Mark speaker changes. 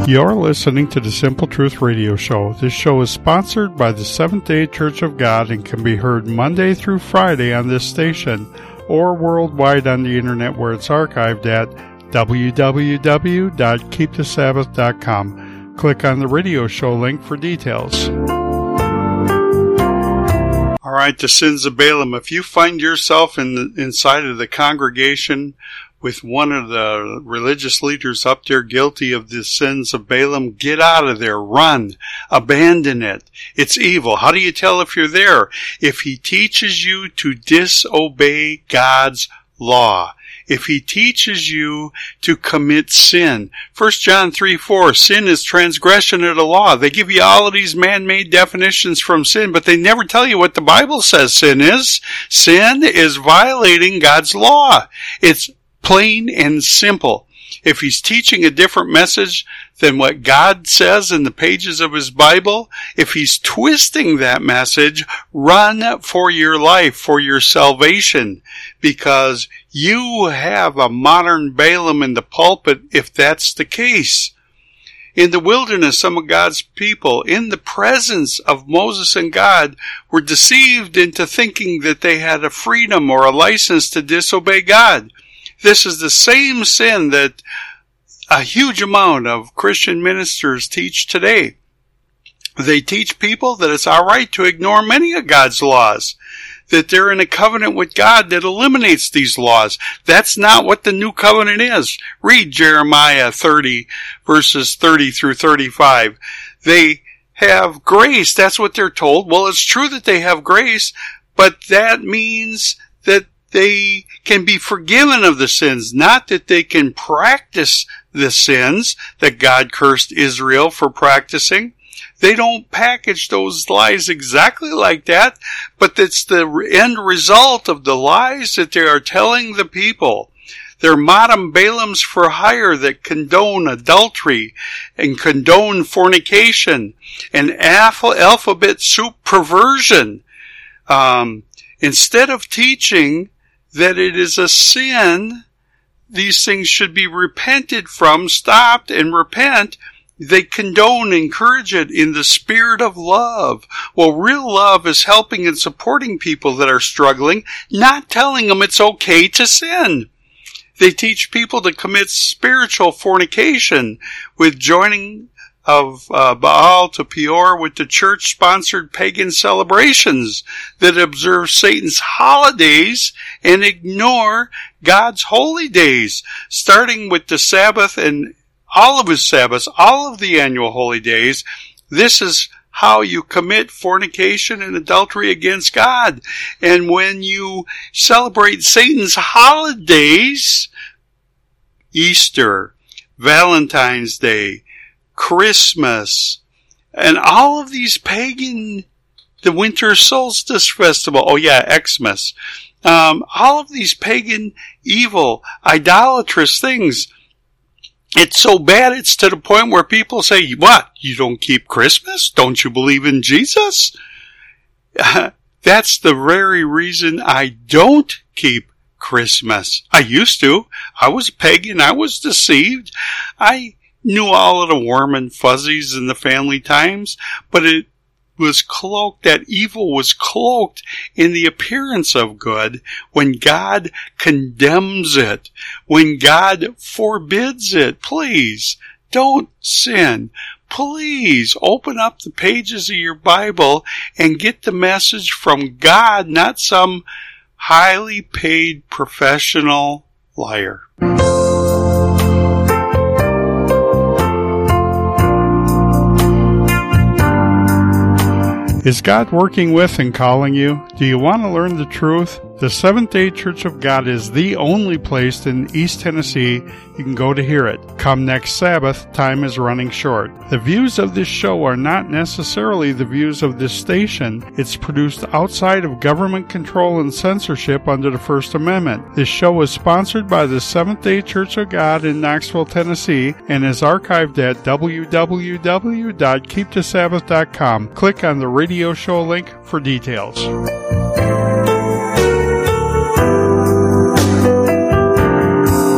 Speaker 1: You're listening to the Simple Truth Radio Show. This show is sponsored by the Seventh-day Church of God and can be heard Monday through Friday on this station or worldwide on the internet where it's archived at www.keepthesabbath.com. Click on the radio show link for details. All right, the sins of Balaam. If you find yourself inside of the congregation with one of the religious leaders up there guilty of the sins of Balaam, get out of there. Run. Abandon it. It's evil. How do you tell if you're there? If he teaches you to disobey God's law. If he teaches you to commit sin. 1 John 3:4, sin is transgression of the law. They give you all of these man-made definitions from sin, but they never tell you what the Bible says sin is. Sin is violating God's law. It's plain and simple. If he's teaching a different message than what God says in the pages of his Bible, if he's twisting that message, run for your life, for your salvation, because you have a modern Balaam in the pulpit if that's the case. In the wilderness, some of God's people, in the presence of Moses and God, were deceived into thinking that they had a freedom or a license to disobey God. This is the same sin that a huge amount of Christian ministers teach today. They teach people that it's all right to ignore many of God's laws, that they're in a covenant with God that eliminates these laws. That's not what the new covenant is. Read Jeremiah 30, verses 30 through 35. They have grace. That's what they're told. Well, it's true that they have grace, but that means that they can be forgiven of the sins, not that they can practice the sins that God cursed Israel for practicing. They don't package those lies exactly like that, but it's the end result of the lies that they are telling the people. They're modern Balaams for hire that condone adultery and condone fornication and alphabet soup perversion. Instead of teaching that it is a sin, these things should be repented from, stopped, and repent. They condone, encourage it in the spirit of love. Well, real love is helping and supporting people that are struggling, not telling them it's okay to sin. They teach people to commit spiritual fornication with joining of Baal to Peor with the church-sponsored pagan celebrations that observe Satan's holidays and ignore God's holy days, starting with the Sabbath and all of his Sabbaths, all of the annual holy days. This is how you commit fornication and adultery against God. And when you celebrate Satan's holidays, Easter, Valentine's Day, Christmas, and all of these pagan, the winter solstice festival, Xmas, all of these pagan, evil, idolatrous things. It's so bad it's to the point where people say, what, you don't keep Christmas? Don't you believe in Jesus? That's the very reason I don't keep Christmas. I used to. I was pagan. I was deceived. I knew all of the warm and fuzzies in the family times, but it was cloaked, that evil was cloaked in the appearance of good when God condemns it, when God forbids it. Please, don't sin. Please open up the pages of your Bible and get the message from God, not some highly paid professional liar. Is God working with and calling you? Do you want to learn the truth? The Seventh-day Church of God is the only place in East Tennessee you can go to hear it. Come next Sabbath, time is running short. The views of this show are not necessarily the views of this station. It's produced outside of government control and censorship under the First Amendment. This show is sponsored by the Seventh-day Church of God in Knoxville, Tennessee, and is archived at www.keepthesabbath.com. Click on the radio show link for details.